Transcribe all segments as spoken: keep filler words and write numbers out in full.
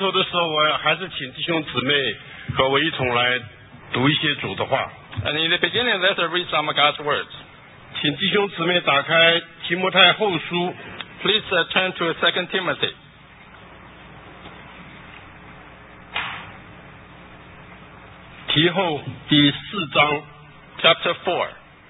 头的时候，我还是请弟兄姊妹和我一同来读一些主的话。 And in the beginning, let's read some of God's words. 请弟兄姊妹打开提摩太后书。 Please uh, turn to Second Timothy. 提后第四章 Chapter four.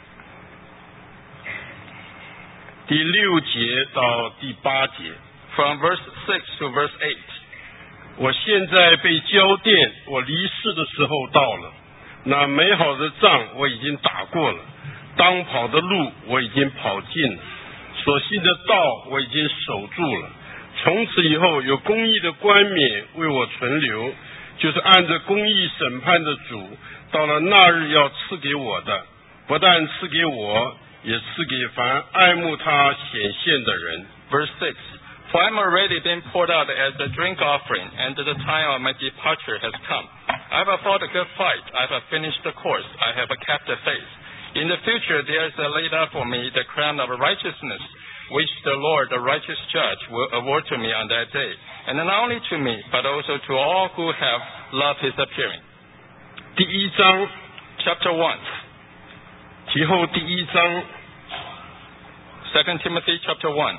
第六节到第八节。 From verse six to verse eight. 我现在被交奠，我离世的时候到了。那美好的仗我已经打过了，当跑的路我已经跑尽了，所信的道我已经守住了。从此以后，有公义的冠冕为我存留，就是按着公义审判的主，到了那日要赐给我的，不但赐给我，也赐给凡爱慕他显现的人。 Verse six. For I am already been poured out as a drink offering, and the time of my departure has come. I have fought a good fight. I have finished the course. I have kept the faith. In the future there is laid up for me the crown of righteousness, which the Lord, the righteous judge, will award to me on that day. And not only to me, but also to all who have loved his appearing. 第一章 Chapter one. 提后第一章 Second Timothy chapter one.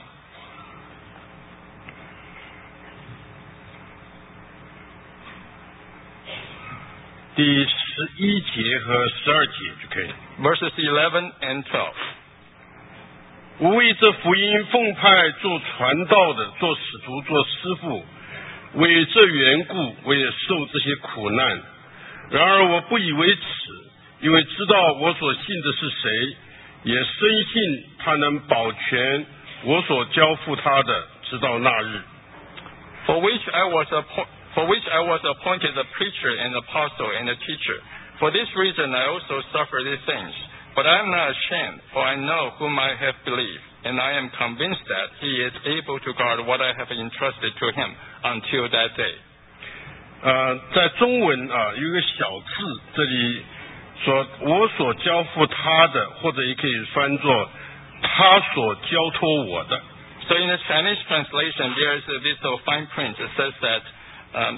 第十一节和十二节就可以了。 Verses eleven and twelve. 我为这福音奉派做传道的，做使徒，做师傅，为这缘故，我也受这些苦难。然而我不以为耻，因为知道我所信的是谁，也深信他能保全我所交付他的，直到那日。 For which I was appointed. For which I was appointed a preacher and apostle and a teacher. For this reason I also suffer these things. But I am not ashamed, for I know whom I have believed, and I am convinced that he is able to guard what I have entrusted to him until that day. 呃，在中文啊有一个小字，这里说我所交付他的，或者也可以翻作他所交托我的。 So in the Chinese translation, there is this fine print. It says that Um,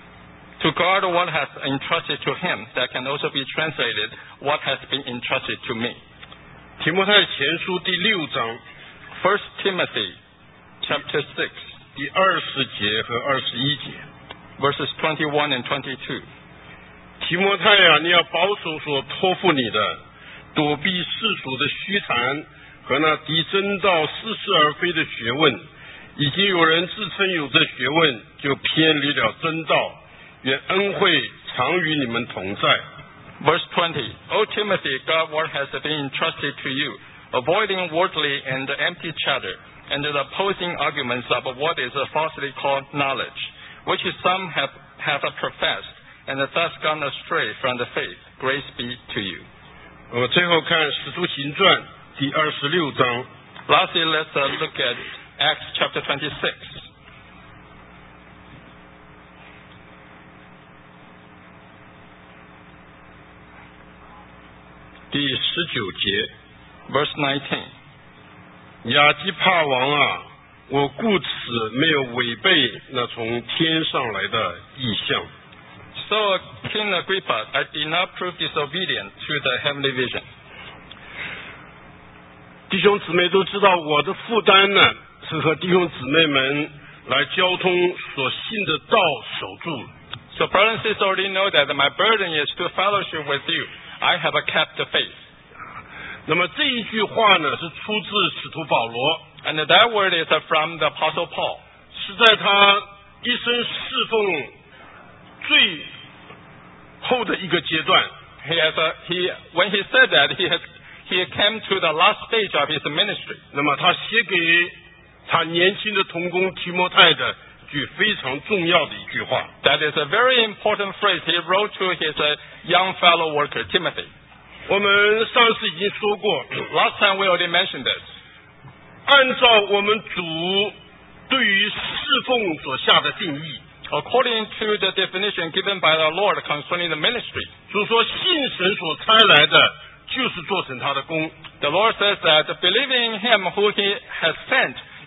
to guard what has entrusted to him, that can also be translated, what has been entrusted to me. 提摩太前书第六章 First Timothy chapter six. 第二十节和二十一节 Verses twenty-one and twenty-two. 提摩太啊，你要保守所托付你的，躲避世俗的虚谈和那敌真道似是而非的学问。已经有人自称有这学问，就偏离了真道。愿恩惠常与你们同在。 Verse twenty. O Timothy, guard what has been entrusted to you, avoiding worldly and empty chatter, and the opposing arguments of what is falsely called knowledge, which some have, have professed, and thus gone astray from the faith. Grace be to you. 我最后看《使徒行传》第二十六章。 Lastly, let's uh, look at Acts chapter twenty-six. 第十九节 Verse nineteen. 亚基帕王啊，我故此没有违背那从天上来的意象。 So, King Agrippa, I did not prove disobedient to the heavenly vision. 弟兄姊妹都知道，我的负担呢，是和弟兄姊妹们来交通所信的道守住。 So, brothers and sisters already know that my burden is to fellowship with you. I have kept the faith. 那么这一句话呢，是出自使徒保罗， And that word is from the Apostle Paul. 是在他一生侍奉最后的一个阶段。 He has a, he when he said that he has he came to the last stage of his ministry. 那么他写给他年轻的同工提摩太的一句非常重要的一句话。 That is a very important phrase he wrote to his uh, young fellow worker Timothy. 我们上次已经说过， Last time we already mentioned this. 按照我们主对于侍奉所下的定义， According to the definition given by the Lord concerning the ministry, 主说信神所差来的，就是做成他的工。 the Lord says that believing in him who he has sent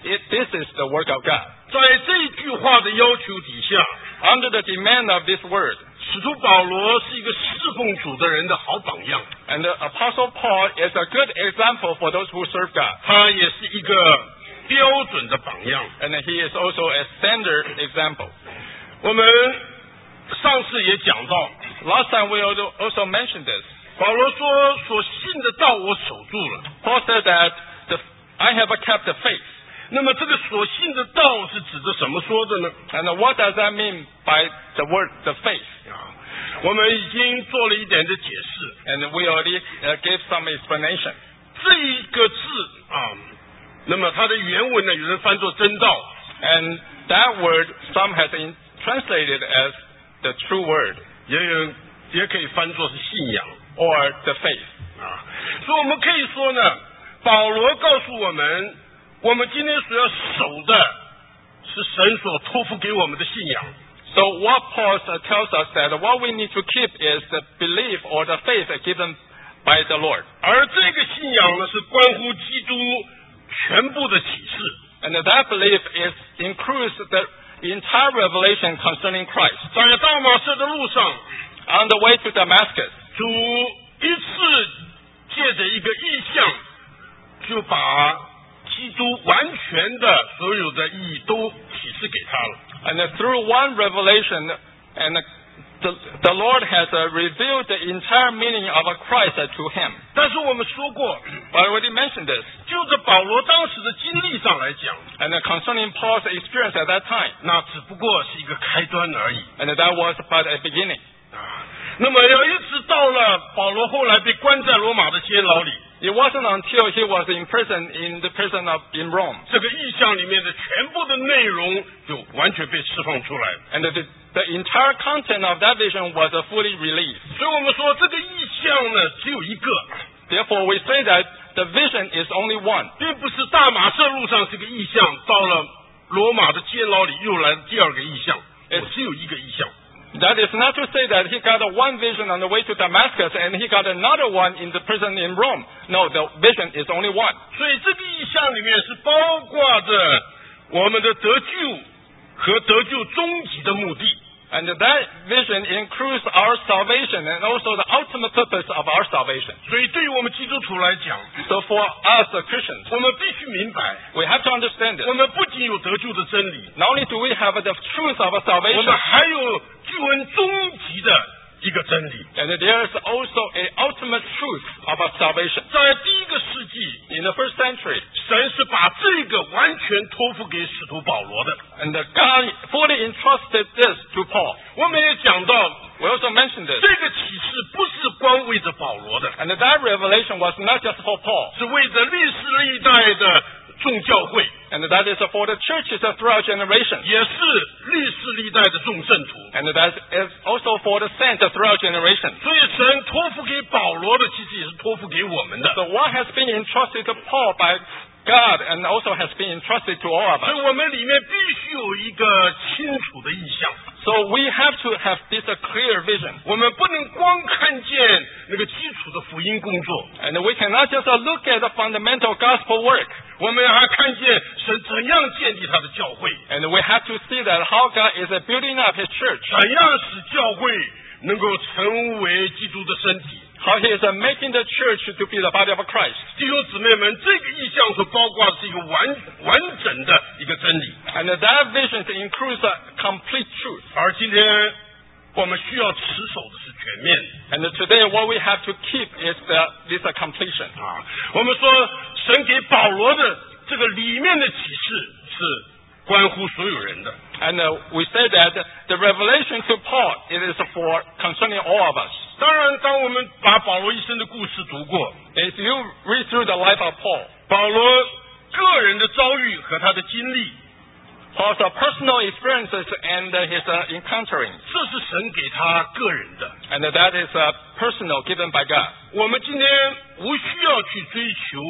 it, this is the work of God. 在这句话的要求底下， Under the demand of this word, 使徒保罗是一个侍奉主的人的好榜样， and the Apostle Paul is a good example for those who serve God. 他也是一个标准的榜样。 And he is also a standard example. 我们上次也讲到， Last time we also also mentioned this. 保罗说：“所信的道我守住了。 Paul said that the, I have kept the faith. ” 那么这个所信的道是指着什么说的呢？ And what does that mean by the word, the faith? 啊，我们已经做了一点的解释。 And we already uh, gave some explanation. 这一个字啊，那么它的原文呢，有人翻作真道， And that word, some has in, translated as the true word, 也有也可以翻作是信仰 or the faith. 啊。所以我们可以说呢，保罗告诉我们，我们今天所要守的是神所托付给我们的信仰。 So what Paul uh, tells us that what we need to keep is the belief or the faith given by the Lord. 而这个信仰呢，是关乎基督全部的启示。 And that belief is includes the entire revelation concerning Christ. 在大马色的路上， On the way to Damascus, 主一次借着一个意象，就把基督完全的所有的意义都启示给他了。 and through one revelation, and the, the Lord has uh, revealed the entire meaning of a Christ uh, to him. 但是我们说过， I already mentioned this. 就着保罗当时的经历上来讲， And uh, concerning Paul's experience at that time, 那只不过是一个开端而已 and that was but a beginning. 啊。那么要一直到了保罗后来被关在罗马的监牢里， It wasn't until he was in prison in the prison of in Rome, 这个意象里面的全部的内容就完全被释放出来了。 and the, the entire content of that vision was uh, fully released. 所以我们说这个意象呢只有一个， Therefore, we say that the vision is only one. 并不是大马色路上是个意象，到了罗马的监牢里又来了第二个意象，我只有一个意象。 That is not to say that he got a one vision on the way to Damascus and he got another one in the prison in Rome. No, the vision is only one. 所以这个意象里面是包括着我们的得救和得救终极的目的。 And that vision includes our salvation and also the ultimate purpose of our salvation. 所以对于我们基督徒来讲， So for us as Christians, 我们必须明白， we have to understand this. 我们不仅有得救的真理， Not only do we have the truth of our 我们 salvation, 还有救恩终极的一个真理。 and there is also a ultimate truth of our salvation. 在第一个世纪， In the first century, 神是把这个完全托付给使徒保罗的。 and God fully entrusted this to Paul. 我们也讲到， We also mentioned this. 这个启示不是光为着保罗的， And that revelation was not just for Paul, 是为着历史历代的众教会， and that is for the churches throughout generations, 也是历史历代的众圣徒。 and that is also for the saints throughout generations. 所以神托付给保罗的，其实也是托付给我们的。 So what has been entrusted to Paul by God and also has been entrusted to all of 所以 us. 我们里面必须有一个清楚的意象， So we have to have this a clear vision. 我们不能光看见那个基础的福音工作， And we cannot just uh, look at the fundamental gospel work. 我们还看见神怎样建立他的教会， And we have to see that how God is uh, building up his church. 怎样使教会能够成为基督的身体。 How he is uh, making the church to be the body of Christ. 弟兄姊妹们，这个意象所包括的是一个完完整的一个真理， And that vision includes a complete truth. 而今天我们需要持守的是全面 And today what we have to keep is the, this a completion. 啊。我们说神给保罗的这个里面的启示是关乎所有人的。 And uh, we say that the revelation to Paul, it is for concerning all of us. 当然，当我们把保罗一生的故事读过， If you read through the life of Paul, 保罗个人的遭遇和他的经历， Paul's uh, personal experiences and uh, his uh, encountering, 这是神给他个人的。 and that is uh, personal given by God. 我们今天无需要去追求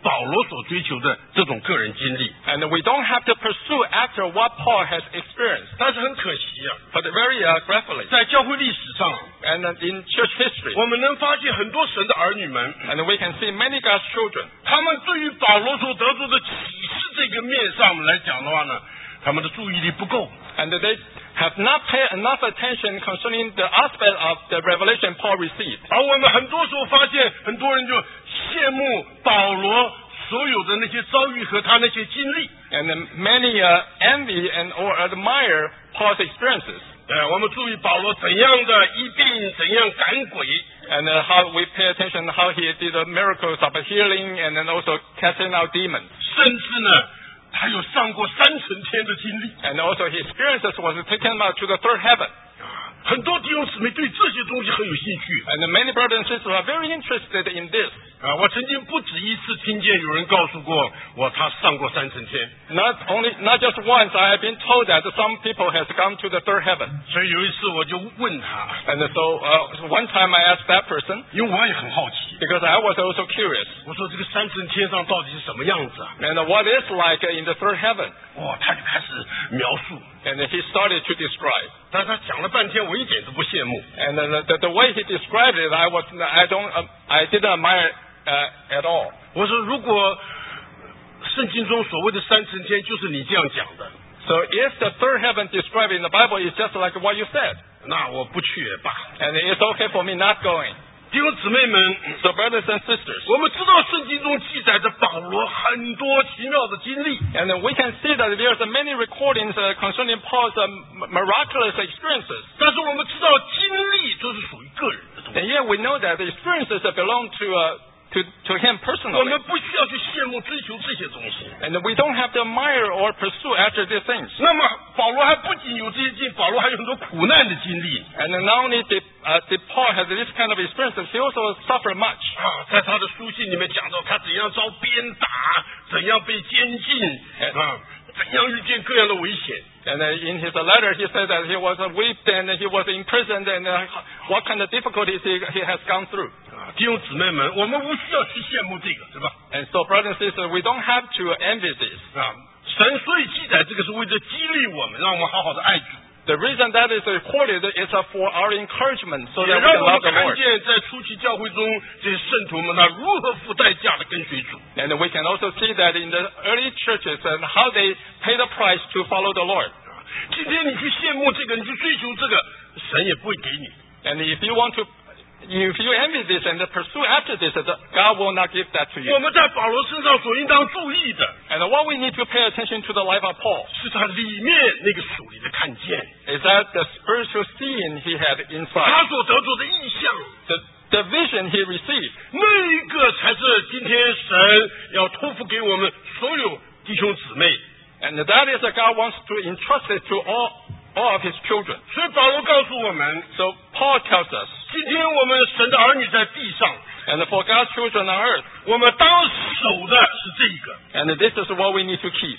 保罗所追求的这种个人经历。 And we don't have to pursue after what Paul has experienced. 但是很可惜啊， But very uh, gratefully, 在教会历史上， and uh, in church history, 我们能发现很多神的儿女们， and we can see many God's children, 他们对于保罗所得出的启示这个面上来讲的话呢，他们的注意力不够。 and they have not paid enough attention concerning the aspect of the revelation Paul received. 而我们很多时候发现，很多人就羡慕保罗所有的那些遭遇和他那些经历。 And uh, many uh, envy and or admire Paul's experiences. 呃，我们注意保罗怎样的医病，怎样赶鬼， And uh, how we pay attention how he did the miracles of healing and then also casting out demons. 甚至呢，他有上过三层天的经历。 And also his experiences was taken out to the third heaven. 很多弟兄姊妹对这些东西很有兴趣。 And many brothers and sisters are very interested in this. 啊，我曾经不止一次听见有人告诉过我，他上过三层天。 Not only, not just once, I have been told that some people has gone to the third heaven. 所以有一次我就问他， And so uh, one time I asked that person, 因为我也很好奇， because I was also curious, 我说这个三层天上到底是什么样子啊？ and what is like in the third heaven. 哇，他就开始描述， And he started to describe. 但是他讲了半天，我一点都不羡慕。 And the, the, the way he described it, I was, I don't, uh, I didn't admire uh, at all. 我说，如果圣经中所谓的三层天就是你这样讲的， So if the third heaven described in the Bible is just like what you said, 那我不去也罢。 and it's okay for me not going. 弟兄姊妹们， So brothers and sisters, 我们知道圣经中记载着保罗很多奇妙的经历， and we can see that there's many recordings uh, concerning Paul's uh, miraculous experiences. 但是我们知道经历都是属于个人的东 And 西， yet we know that the experiences that belong to, uh, to, to him 我 personally. 们不需要去羡慕追求这些东西。 And we don't have to admire or pursue after these things. 那么保罗还不仅有这些经，保罗还有很多苦难的经历 And not only did, uh, did Paul have this kind of experiences, he also suffered much. 啊，在他的书信里面讲到他怎样遭鞭打，怎样被监禁啊，怎样遇见各样的危险。 And uh, in his letter, he said that he was uh, whipped and he was imprisoned and uh, what kind of difficulties he, he has gone through. 啊，弟兄姊妹们，我们无需要去羡慕这个，是吧？ And so, brothers and sisters, we don't have to envy this. 啊，神所以记载这个是为了激励我们，让我们好好的爱主， The reason that is recorded is uh, for our encouragement, so 也 that we 让 can 我们 love the 看 Lord. 见在初期教会中这些圣徒们呢如何付代价的跟随主。 And we can also see that in the early churches and how they pay the price to follow the Lord. 今天你去羡慕这个，你去追求这个，神也不会给你。 And if you want to, if you envy this and pursue after this, God will not give that to you. 我们在保罗身上所应当注意的， And what we need to pay attention to the life of Paul 是他里面那个属灵的看见， is that the spiritual seeing he had inside, 他所得着的意象， the, the vision he received. 那一个才是今天神要托付给我们所有弟兄姊妹。 And that is that God wants to entrust it to all, all of his children. 所以保罗告诉我们， So Paul tells us, 今天我们神的儿女在地上， and for God's children on earth, 我们当守的是这一个。 and this is what we need to keep.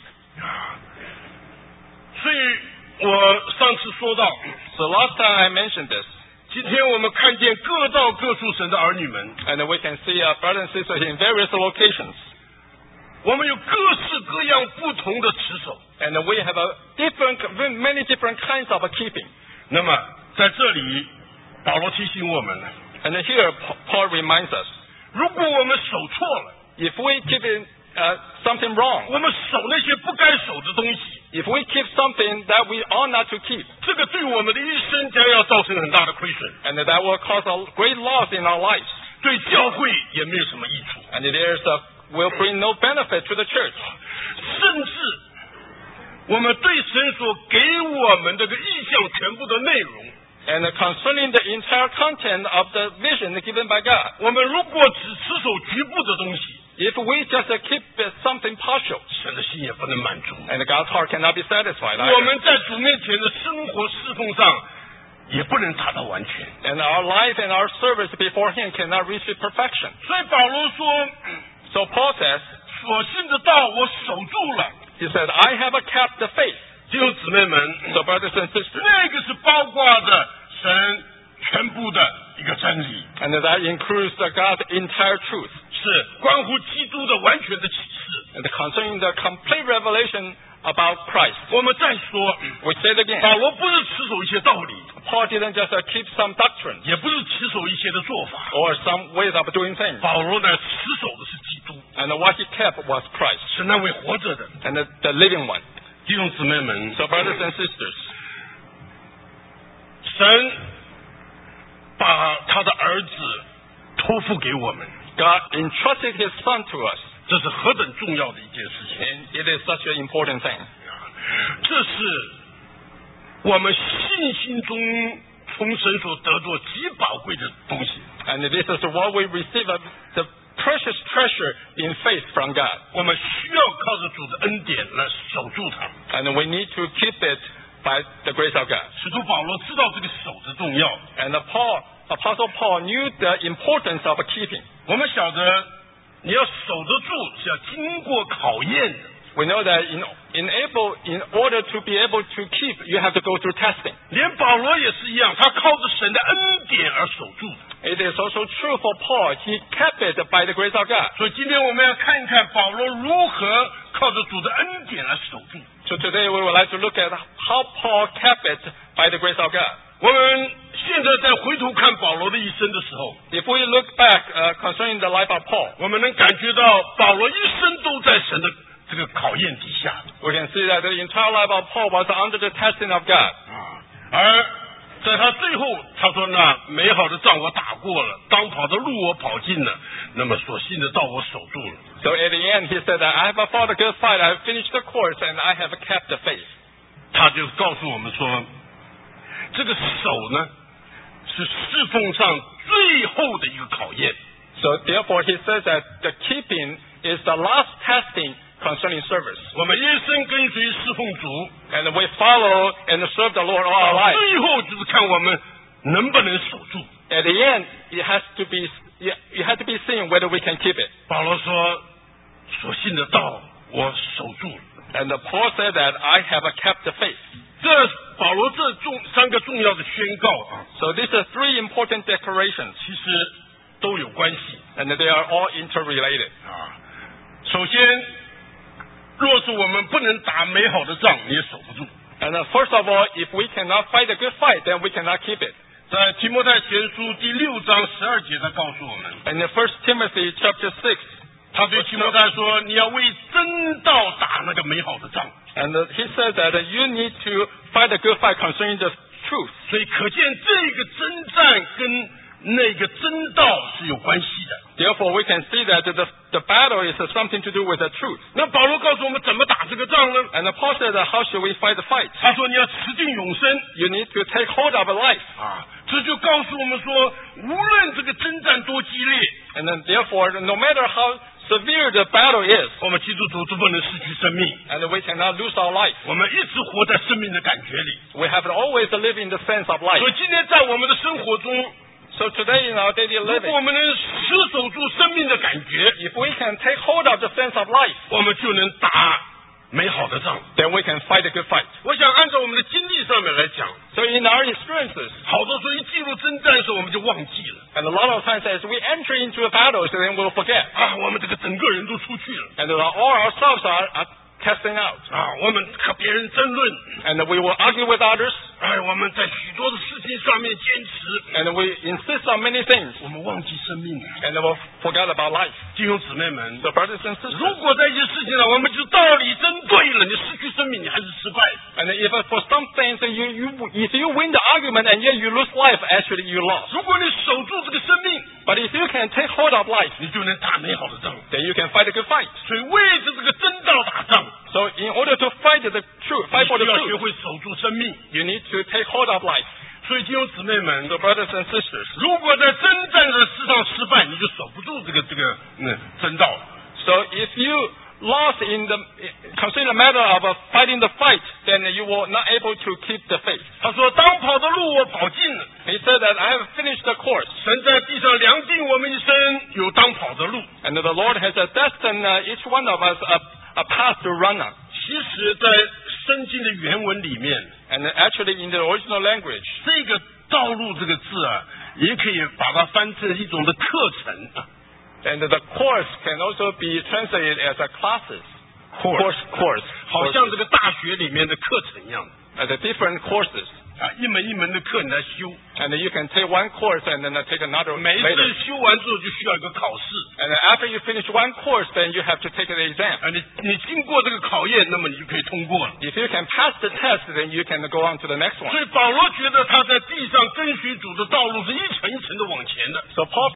所以我上次说到， So last time I mentioned this, 今天我们看见各道各处神的儿女们， and we can see our brothers and sisters in various locations, 我们有各式各样不同的持守。 and we have a different, many different kinds of keeping. 那么在这里，保罗提醒我们呢， And here Paul reminds us, 如果我们守错了， if we keep it, uh, something wrong, 我们守那些不该守的东西， if we keep something that we ought not to keep, 这个对我们的一生将要造成很大的亏损， and that will cause a great loss in our lives, 对教会也没有什么益处， and there's a, will bring no benefit to the church. 甚至我们对神所给我们这个意象全部的内容， And concerning the entire content of the vision given by God, 我们如果只持守局部的东西， if we just keep something partial, 神的心也不能满足。 and God's heart cannot be satisfied 我 either. 们在主面前的生活侍奉上也不能达到完全。 And our life and our service before Him cannot reach perfection. 所以保罗说， So Paul says, 所信的道我守住了。 he said, I have kept the faith. 弟兄姊妹们， So brothers and sisters, 那个是包括着神全部的一个真真理， And that includes the God's entire truth. 是关乎基督的完全的启示。 And concerning the complete revelation about Christ. 我们再说， We say it again. 保罗不是持守一些道理， Paul didn't just uh, keep some doctrine 也不是持守一些的做法， or some ways of doing things. 保罗呢持守的是基督， And what he kept was Christ. 是那位活着的 And the, the living one. 弟兄姊妹们。 So brothers and sisters, 神把他的儿子托付给我们， God entrusted his son to us. 这是何等重要的一件事情！ And it is such an important thing. 这是我们信心中从神所得到极宝贵的东西。 And this is what we receive of the precious treasure in faith from God. 我们需要靠着主的恩典来守住它。 And we need to keep it by the grace of God. 使徒保罗知道这个守的重要。 And the Paul, Apostle Paul knew the importance of keeping. 我们晓得，你要守得住是要经过考验的。 We know that in, in, able, in order to be able to keep, you have to go through testing. 连保罗也是一样，他靠着神的恩典而守住。 It is also true for Paul. He kept it by the grace of God. 所以今天我们要看一看保罗如何靠着主的恩典来守住。 So today we would like to look at how Paul kept it by the grace of God. 我们现在在回头看保罗的一生的时候， If we look back uh, concerning the life of Paul, 我们能感觉到保罗一生都在神的这个考验底下。 we can see that the entire life of Paul was under the testing of God. 啊，而在他最后他说呢，美好的仗我打过了，当跑的路我跑尽了，那么所信的道我守住了。 So at the end he said that I have fought a good fight, I have finished the course, and I have kept the faith. 他就告诉我们说，这个守呢是侍奉上最后的一个考验。 So therefore he says that the keeping is the last testing concerning service. 我们一生跟随侍奉主， And we follow and serve the Lord all our life. 最后就是看我们能不能守住。 At the end, it has to be you, you have to be seen whether we can keep it. 保罗说，所信的道我守住了。 And Paul said that I have kept the faith. 这保罗这重三个重要的宣告啊， So these are three important declarations, 其实都有关系 and they are all interrelated. 啊。首先，若是我们不能打美好的仗，你也守不住。 And uh, first of all, if we cannot fight a good fight, then we cannot keep it. 在提摩太前书第六章十二节，他告诉我们， And in First Timothy chapter six, 他对提摩太说：“你要为真道打那个美好的仗。 and uh, he said that uh, you need to fight a good fight concerning the truth. ” 所以可见这个征战跟那个真道是有关系的。 Therefore, we can see that the, the battle is uh, something to do with the truth. 那保罗告诉我们怎么打这个仗呢？ And uh, Paul said that how should we fight the fight? 他说：“你要持定永生。” You need to take hold of a life. 啊，这就告诉我们说，无论这个征战多激烈， And then therefore, no matter how severe the battle is, 我们基督徒都不能失去生命， and we cannot lose our life. 我们一直活在生命的感觉里。 We have to always live in the sense of life. 所以今天在我们的生活中， So today in our daily 如果 living, 我们能持守住生命的感觉， if we can take hold of the sense of life, 我们就能打美好的仗。 then we can fight a good fight. 我想按照我们的经历上面来讲， So in our experiences, 好多时候一进入征战的时候，我们就忘记了 and a lot of times as we enter into a battle, so then we'll forget. 啊，我们这个整个人都出去了 And all ourselves are, are casting out. 啊，我们和别人争论， And we will argue with others, 哎，我们在许多的事情上面坚持， and we insist on many things, 我们忘记生命了。 and we'll forget about life. 弟兄姊妹们， So brothers and sisters, 如果在一些事情上我们就道理争对了，你失去生命，你还是失败。 and if for some things you, you, if you win the argument and yet you lose life, actually you lost. 如果你守住这个生命， But if you can take hold of life, 你就能打美好的仗。 then you can fight a good fight. 所以为着这个真道打仗， So in order to fight the truth, 你 fight for 需 the 要学 truth, 会守住生命。 you need to take hold of life. 所以弟兄姊妹们， So brothers and sisters, 如果在征战的事上失败，你就守不住这个这个嗯真道。 so if you lost in the consider the matter of uh, fighting the fight, then you were not able to keep the faith. 他说：“当跑的路我跑尽了。 He said that I have finished the course, ” 神在地上量定我们一生有当跑的路。 and the Lord has uh, destined uh, each one of us a, a path to run on. 其实，在圣经的原文里面， And actually in the original language, 这个道路这个字啊， 也可以把它翻成一种的课程。 And the course can also be translated as a classes. Course, course. 好像这个大学里面的课程一样的。 Uh, the different courses. 啊，一门一门的课你来修。 And then you can take one course and then take another 每一 later. 次修完之后就需要一个考试。 And then after you finish one course, then you have to take the exam. 啊，你你经过这个考验，那么你就可以通过了。 If you can pass the test, then you can go on to the next one. 所以保罗觉得他在地上跟随主的道路是一层一层的往前的。 So Paul